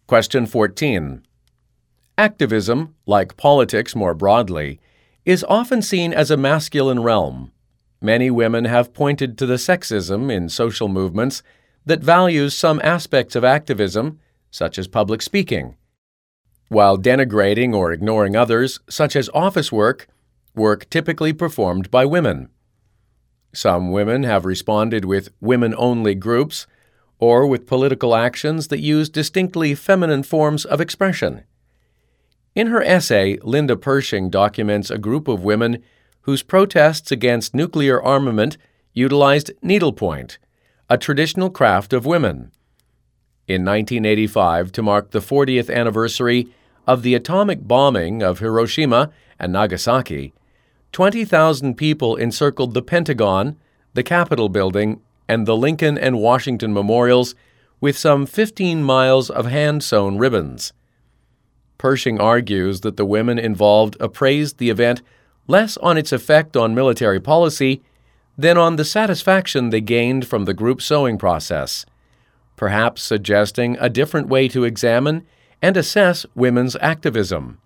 Question 14. Activism, like politics more broadly, is often seen as a masculine realm. Many women have pointed to the sexism in social movements that values some aspects of activism, such as public speaking, while denigrating or ignoring others, such as office work typically performed by women. Some women have responded with women-only groups or with political actions that use distinctly feminine forms of expression. In her essay, Linda Pershing documents a group of women whose protests against nuclear armament utilized needlepoint, a traditional craft of women. In 1985, to mark the 40th anniversary of the atomic bombing of Hiroshima and Nagasaki, 20,000 people encircled the Pentagon, the Capitol building, and the Lincoln and Washington memorials with some 15 miles of hand-sewn ribbons. Pershing argues that the women involved appraised the event less on its effect on military policy than on the satisfaction they gained from the group sewing process, perhaps suggesting a different way to examine and assess women's activism.